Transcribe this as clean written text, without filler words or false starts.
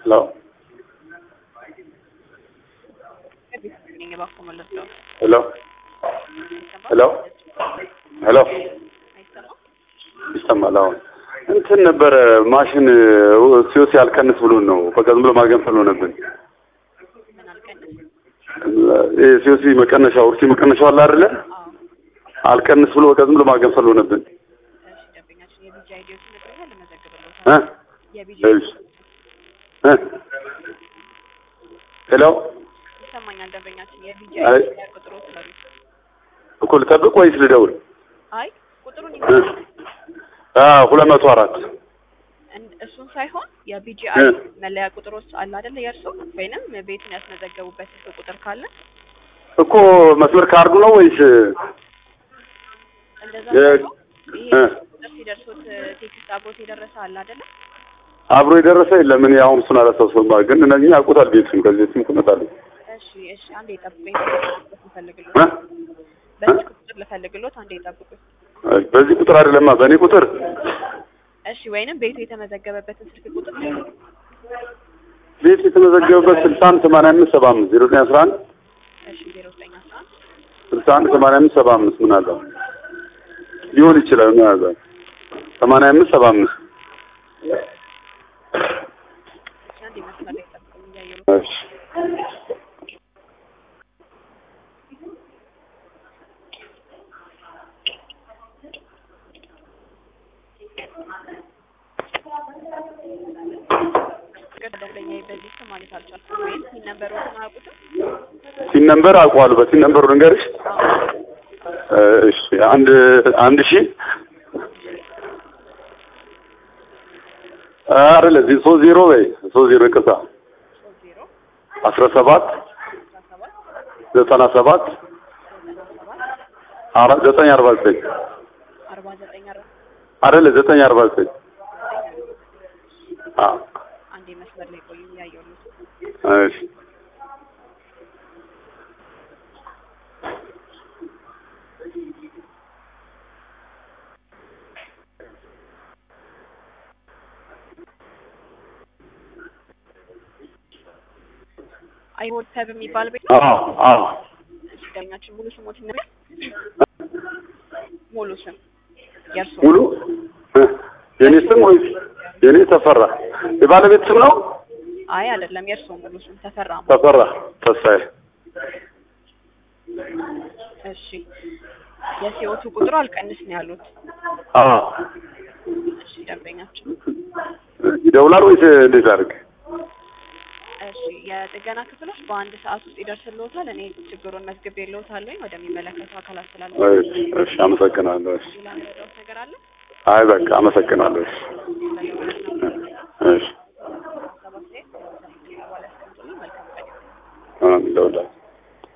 Hello. Hello. Hello. Hello. ይሰማል አሁን እንትን ነበር ማሽን ሲዮሲ አልቀንስ ብሎ ነው በቃ ዝም ብሎ ማገንፈል ሆነብን ሲዮሲ መቀነሻው እርሲ መቀነሻው አለ አይደለ አልቀንስ ብሎ በቃ ዝም ብሎ ማገንፈል ሆነብን ሄሎ ይሰማኛል ደንበኛችን የቢጂአይ ቁጥሩ ስለሪ እኮ ልጠብቅ ወይስ ልደውል አይ ቁጥሩን ይገኛል 204 እሱን ሳይሆን የቢጂአይ መለያ ቁጥሮች አለ አይደል የርሱ ወይንም ቤቱን ያስመዘገቡበት ቁጥር ካለ እኮ መስመር ካርዱ ነው ወይስ እንደዛ ነው ይሄ ሲደርሱት ቴክስት አብሮት የደረሰ አለ አይደል አብሮ የደረሰ የለም እኔ አሁን እሱን አላስተውሰውም ግን እነዚህ ያውቁታል ቤቱን ከዚህ ትምኩነታል እሺ አንዴ ጠብቁኝ ልፈልግልዎት በዚህ ቁጥር ልፈልግልዎት አንዴ ጠብቁኝ በዚህ ቁጥር አይደለም በእኔ ቁጥር እሺ ወይንም ቤቱ የተመዘገበበትን ስልክ ቁጥር ቤቱ የተመዘገበበት 618575 0911 እሺ 0911 618575 ምን አለ ሊሆን ይችላል ምን አለ 8575 አንዴ መስመር ላይ ጠብቁኝ ያየው እሺ ሲን ነምበር አውቀዋለሁ በሲን ነምበሩ ልንገርሽ እሺ አንድ ሺህ አይደለ 30 ወይ 30 ከሳ 17 97 949 አይደለ 949 አንዴ መስመር ላይ ቆዩ ያየው እሺ አይሆን ተብ የሚባል ቤት አዎ ደኛችን ሙሉ ስሞት ነው ሙሉ ስም የርሱ ሙሉ የኔ ስም ወይ የኔ ተፈራ የባለቤት ስም ነው አይ አይደለም የርሱ ሙሉ ስም ተፈራ ተስፋዬ እሺ የሲኦቱ ቁጥሩ አልቀንስ ነው ያሉት እሺ ደንበኛችን ይደውላል ወይስ እንዴት አድርግ እሺ የጥገና ክፍሎች በአንድ ሰዓት ውስጥ ይደርስልዎታል እኔ ችግሩን መዝግቤልዎታለሁ ወደሚመለከተው አካል አስተላልፋለሁ እሺ አመሰግናለሁ ሌላ ነገር አለ አይ በቃ አመሰግናለሁ